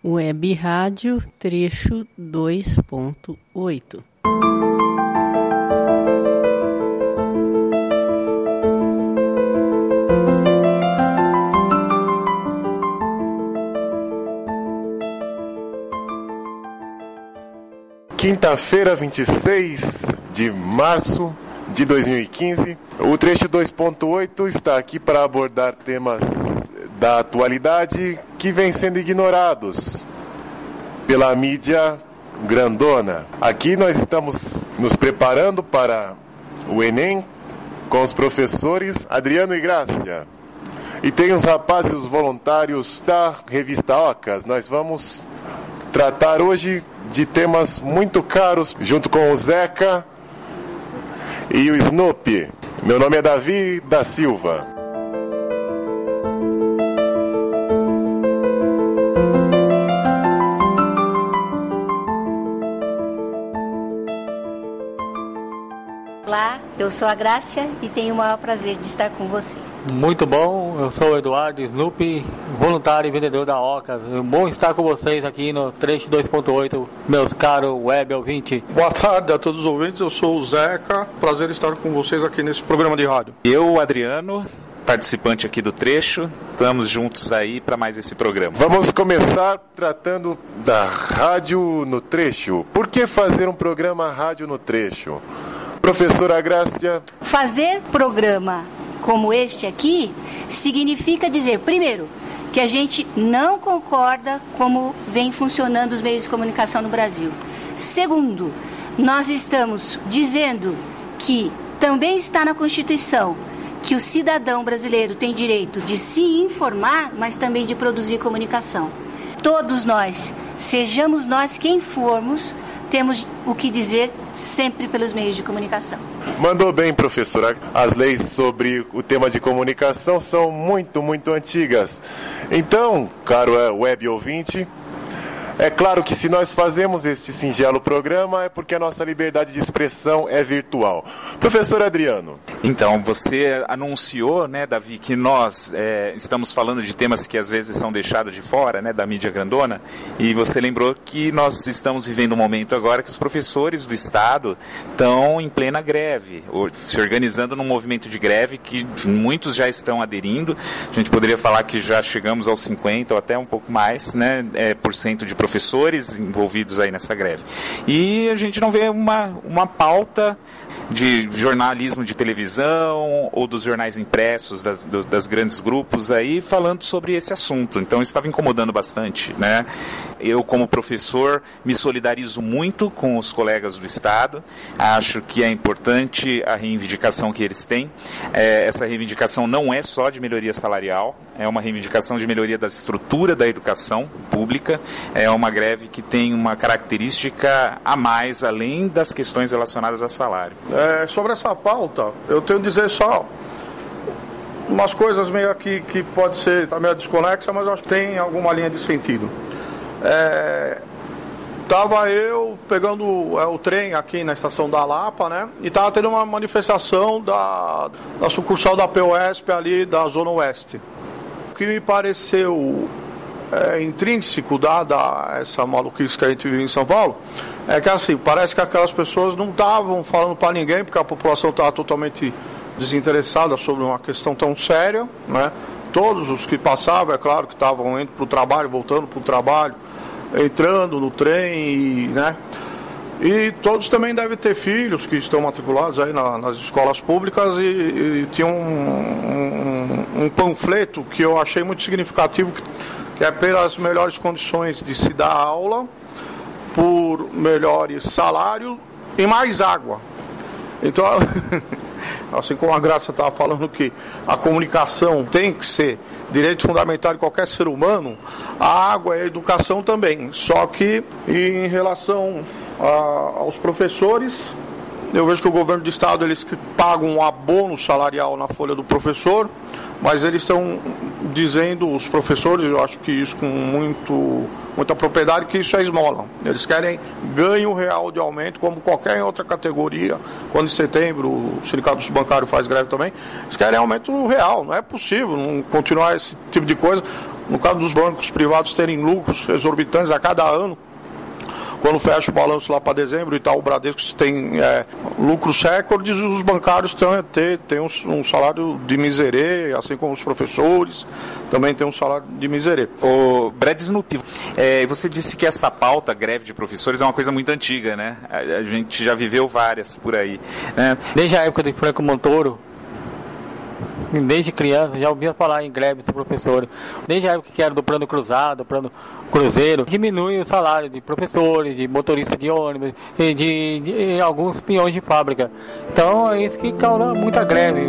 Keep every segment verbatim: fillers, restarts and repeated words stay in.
Web Rádio Trecho dois ponto oito. Quinta-feira, vinte e seis de março de dois mil e quinze. O Trecho dois ponto oito está aqui para abordar temas da atualidade que vêm sendo ignorados pela mídia grandona. Aqui nós estamos nos preparando para o Enem com os professores Adriano e Grácia. E tem os rapazes, os voluntários da revista Ocas. Nós vamos tratar hoje de temas muito caros, junto com o Zeca e o Snoopy. Meu nome é Davi da Silva. Olá, eu sou a Grácia e tenho o maior prazer de estar com vocês. Muito bom, eu sou o Eduardo Snoopy, voluntário e vendedor da Ocas. É bom estar com vocês aqui no Trecho dois ponto oito, meus caros web ouvintes. Boa tarde a todos os ouvintes, eu sou o Zeca, prazer estar com vocês aqui nesse programa de rádio. Eu, Adriano, participante aqui do Trecho, estamos juntos aí para mais esse programa. Vamos começar tratando da rádio no Trecho. Por que fazer um programa rádio no Trecho? Professora Grácia. Fazer programa como este aqui significa dizer, primeiro, que a gente não concorda como vem funcionando os meios de comunicação no Brasil. Segundo, nós estamos dizendo que também está na Constituição que o cidadão brasileiro tem direito de se informar, mas também de produzir comunicação. Todos nós, sejamos nós quem formos, temos o que dizer sempre pelos meios de comunicação. Mandou bem, professora. As leis sobre o tema de comunicação são muito, muito antigas. Então, caro web ouvinte, é claro que se nós fazemos este singelo programa é porque a nossa liberdade de expressão é virtual. Professor Adriano. Então, você anunciou, né, Davi, que nós é, estamos falando de temas que às vezes são deixados de fora, né, da mídia grandona, e você lembrou que nós estamos vivendo um momento agora que os professores do Estado estão em plena greve, se organizando num movimento de greve que muitos já estão aderindo. A gente poderia falar que já chegamos aos cinquenta ou até um pouco mais, né, é, por cento de professores envolvidos aí nessa greve. E a gente não vê uma, uma pauta de jornalismo de televisão ou dos jornais impressos das, das grandes grupos aí falando sobre esse assunto. Então isso estava incomodando bastante, né? Eu, como professor, me solidarizo muito com os colegas do Estado. Acho que é importante a reivindicação que eles têm. É, essa reivindicação não é só de melhoria salarial, é uma reivindicação de melhoria da estrutura da educação pública. É uma greve que tem uma característica a mais, além das questões relacionadas a salário. É, sobre essa pauta, eu tenho que dizer só umas coisas meio aqui que pode ser tá meio desconexa, mas eu acho que tem alguma linha de sentido. É, tava eu pegando é, o trem aqui na estação da Lapa, né? E tava tendo uma manifestação da, da sucursal da P O S P ali da Zona Oeste. O que me pareceu é, intrínseco, dada essa maluquice que a gente vive em São Paulo, é que assim, parece que aquelas pessoas não estavam falando para ninguém, porque a população estava totalmente desinteressada sobre uma questão tão séria, né? Todos os que passavam, é claro que estavam indo para o trabalho, voltando para o trabalho, entrando no trem, e, né? E todos também devem ter filhos que estão matriculados aí na, nas escolas públicas, e, e tinha um, um, um panfleto que eu achei muito significativo, que, que é pelas melhores condições de se dar aula, por melhores salários e mais água. Então, assim como a Grácia estava falando que a comunicação tem que ser direito fundamental de qualquer ser humano, a água e a educação também. Só que em relação a, aos professores, eu vejo que o governo do estado, eles pagam um abono salarial na folha do professor, mas eles estão dizendo, os professores, eu acho que isso com muito, muita propriedade, que isso é esmola. Eles querem ganho real de aumento, como qualquer outra categoria. Quando em setembro o sindicato dos bancários faz greve também, eles querem aumento real. Não é possível não continuar esse tipo de coisa. no caso dos bancos privados terem lucros exorbitantes a cada ano, quando fecha o balanço lá para dezembro e tal, o Bradesco tem é, lucros recordes, os bancários têm, têm um, um salário de miserê, assim como os professores também têm um salário de miserê. O Brad Snoop, é, você disse que essa pauta, greve de professores, é uma coisa muito antiga, né? A, a gente já viveu várias por aí, né? Desde a época de Franco Montoro, desde criança, já ouvia falar em greve de professores. Desde a época que era do plano cruzado, plano cruzeiro, diminui o salário de professores, de motoristas de ônibus, e de, de, de alguns peões de fábrica. Então é isso que causa muita greve.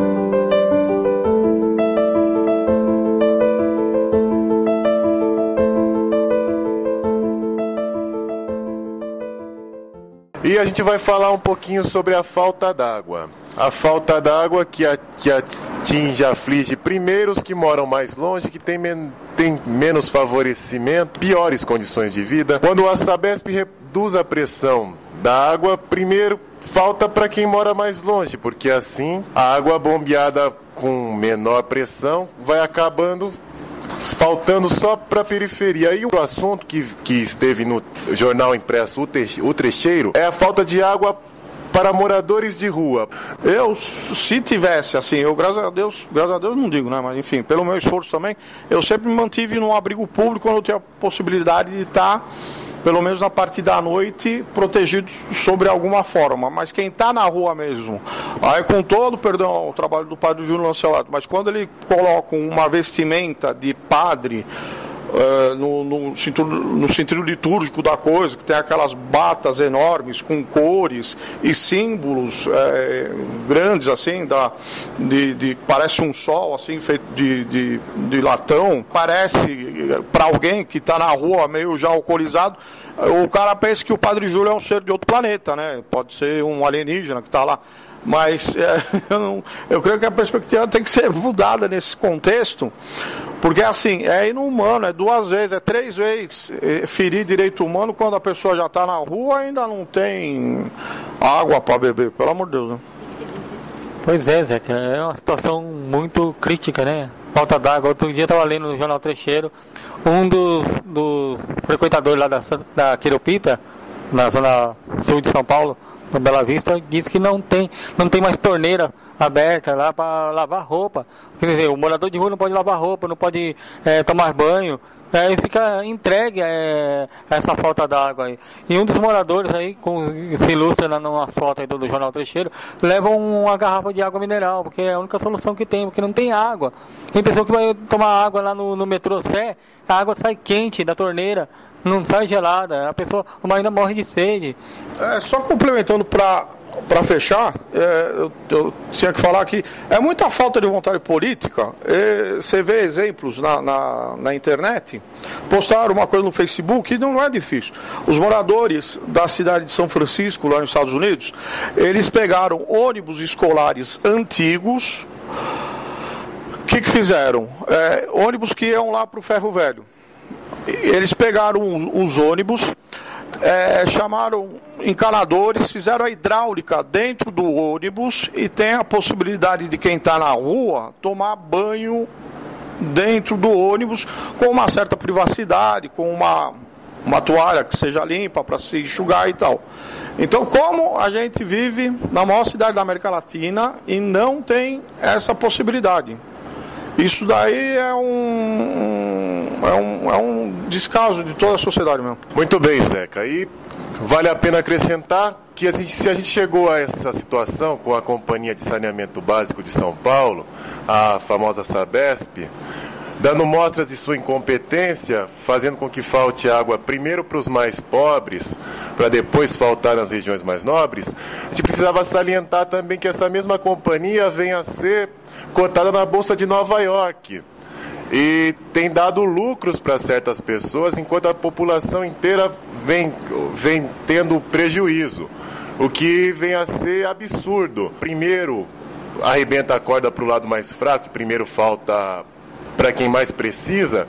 E a gente vai falar um pouquinho sobre a falta d'água. A falta d'água que, a, que atinge, aflige primeiro os que moram mais longe, que tem, men, tem menos favorecimento, piores condições de vida. Quando a Sabesp reduz a pressão da água, primeiro falta para quem mora mais longe, porque assim a água bombeada com menor pressão vai acabando faltando só para a periferia. E o assunto que, que esteve no jornal impresso O Trecheiro é a falta de água para moradores de rua. Eu, se tivesse, assim, eu, graças a Deus, graças a Deus não digo, né, mas enfim, pelo meu esforço também, eu sempre me mantive num abrigo público quando eu tinha a possibilidade de estar, pelo menos na parte da noite, protegido sobre alguma forma. Mas quem está na rua mesmo, aí com todo, perdão, ao trabalho do padre Júnior Lancelotti, mas quando ele coloca uma vestimenta de padre, Uh, no, no, sentido, no sentido litúrgico da coisa, que tem aquelas batas enormes com cores e símbolos é, grandes assim, da, de, de, parece um sol assim, feito de, de, de latão, parece para alguém que está na rua meio já alcoolizado, o cara pensa que o Padre Júlio é um ser de outro planeta, né? Pode ser um alienígena que está lá. Mas é, eu, não, eu creio que a perspectiva tem que ser mudada nesse contexto, porque assim, é inumano, é duas vezes, é três vezes é, ferir direito humano quando a pessoa já está na rua e ainda não tem água para beber, pelo amor de Deus, né? Pois é, Zé, é uma situação muito crítica, né? Falta d'água. Outro dia eu estava lendo no Jornal Trecheiro, um dos, dos frequentadores lá da, da Quiropita, na zona sul de São Paulo, no Bela Vista, disse que não tem, não tem mais torneira aberta lá para lavar roupa. Quer dizer, o morador de rua não pode lavar roupa, não pode é, tomar banho. Aí é, fica entregue é, essa falta d'água aí. E um dos moradores aí, com, se ilustra na, nas fotos aí do, do Jornal Trecheiro, levam uma garrafa de água mineral, porque é a única solução que tem, porque não tem água. Tem pessoa que vai tomar água lá no, no metrô Sé, a água sai quente da torneira, não sai gelada, a pessoa ainda morre de sede. É, só complementando para para fechar, é, eu, eu tinha que falar que é muita falta de vontade política. É, você vê exemplos na, na, na internet, postaram uma coisa no Facebook e não é difícil. Os moradores da cidade de São Francisco, lá nos Estados Unidos, eles pegaram ônibus escolares antigos. O que, que fizeram? É, ônibus que iam lá para o Ferro Velho. Eles pegaram os ônibus, é, chamaram encanadores, fizeram a hidráulica dentro do ônibus e tem a possibilidade de quem está na rua tomar banho dentro do ônibus com uma certa privacidade, com uma, uma toalha que seja limpa para se enxugar e tal. Então, como a gente vive na maior cidade da América Latina e não tem essa possibilidade? Isso daí é um, é um, é um descaso de toda a sociedade mesmo. Muito bem, Zeca. E vale a pena acrescentar que a gente, se a gente chegou a essa situação com a Companhia de Saneamento Básico de São Paulo, a famosa Sabesp, dando mostras de sua incompetência, fazendo com que falte água primeiro para os mais pobres, para depois faltar nas regiões mais nobres, a gente precisava salientar também que essa mesma companhia vem a ser cotada na Bolsa de Nova York e tem dado lucros para certas pessoas, enquanto a população inteira vem, vem tendo prejuízo, o que vem a ser absurdo. Primeiro arrebenta a corda para o lado mais fraco, primeiro falta para quem mais precisa.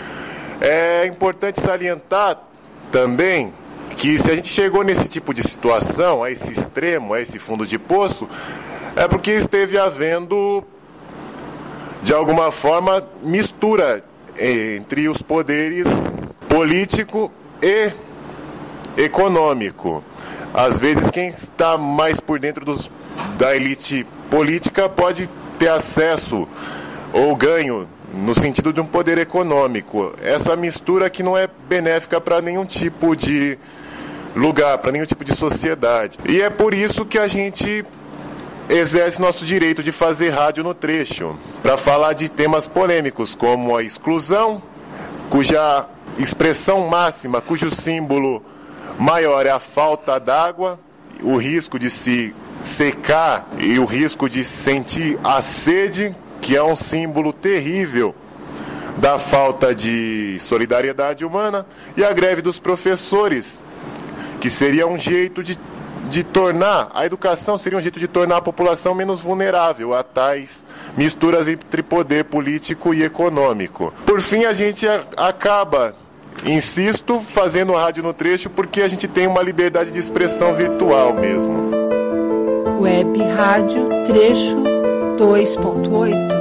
É importante salientar também que se a gente chegou nesse tipo de situação, a esse extremo, a esse fundo de poço, é porque esteve havendo, de alguma forma, mistura entre os poderes político e econômico. Às vezes quem está mais por dentro dos, da elite política pode ter acesso ou ganho no sentido de um poder econômico. Essa mistura que não é benéfica para nenhum tipo de lugar, para nenhum tipo de sociedade. E é por isso que a gente exerce nosso direito de fazer rádio no trecho, para falar de temas polêmicos, como a exclusão, cuja expressão máxima, cujo símbolo maior é a falta d'água, o risco de se secar e o risco de sentir a sede, que é um símbolo terrível da falta de solidariedade humana, e a greve dos professores, que seria um jeito de, de tornar, a educação seria um jeito de tornar a população menos vulnerável a tais misturas entre poder político e econômico. Por fim, a gente a, acaba, insisto, fazendo rádio no trecho porque a gente tem uma liberdade de expressão virtual mesmo. Web Rádio Trecho dois ponto oito.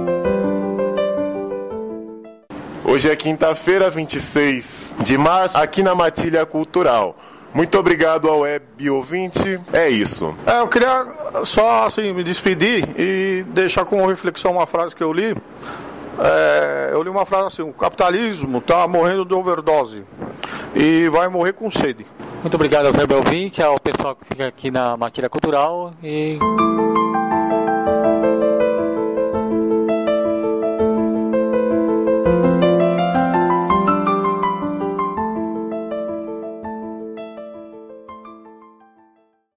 Hoje é quinta-feira, vinte e seis de março, aqui na Matilha Cultural. Muito obrigado ao web ouvinte. É isso. É, eu queria só assim, me despedir e deixar como reflexão uma frase que eu li. É, eu li uma frase assim: o capitalismo está morrendo de overdose e vai morrer com sede. Muito obrigado ao web ouvinte, ao pessoal que fica aqui na Matilha Cultural e